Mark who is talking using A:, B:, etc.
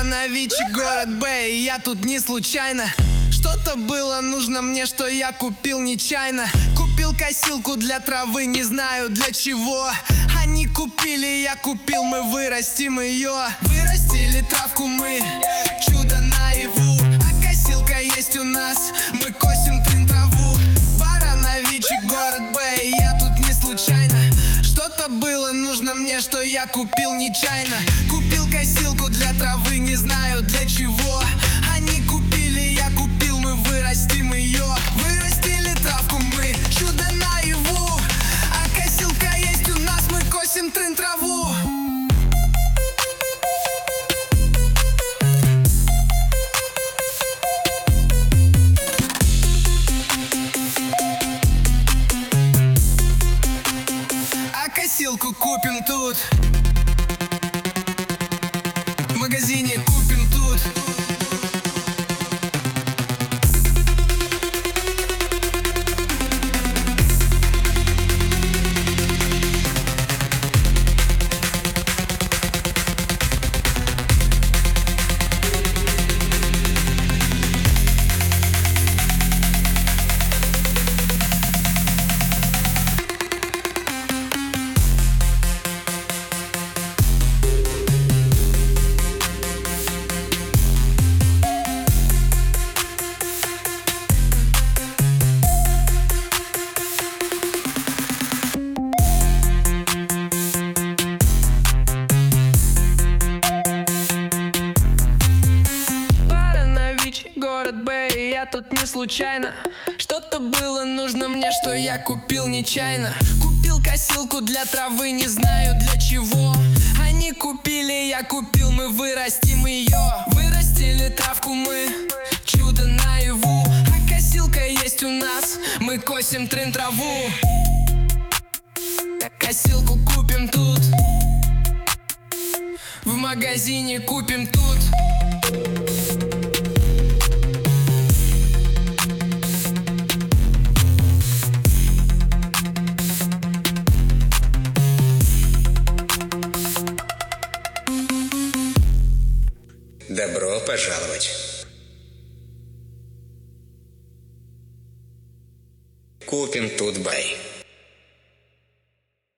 A: Барановичи, город Б, и я тут не случайно. Что-то было нужно мне, что я купил нечаянно. Купил косилку для травы, не знаю для чего. Они купили, я купил, мы вырастим ее. Вырастили травку мы, чудо наяву. А косилка есть у нас, мы косим траву. Барановичи, город Б, и я тут не случайно. Что-то было нужно мне, что я купил нечаянно. Купил косилку для травы, не знаю для чего. Они купили, я купил, мы вырастим ее. Вырастили травку мы, чудо наяву. А косилка есть у нас, мы косим траву. А косилку купим тут, в магазине купим тут. Город Б, и я тут не случайно. Что-то было нужно мне, что я купил нечаянно. Купил косилку для травы, не знаю для чего. Они купили, я купил, мы вырастим ее. Вырастили травку мы, чудо наяву. А косилка есть у нас, мы косим траву. Косилку купим тут, в магазине купим тут.
B: Добро пожаловать. Купим тут бай.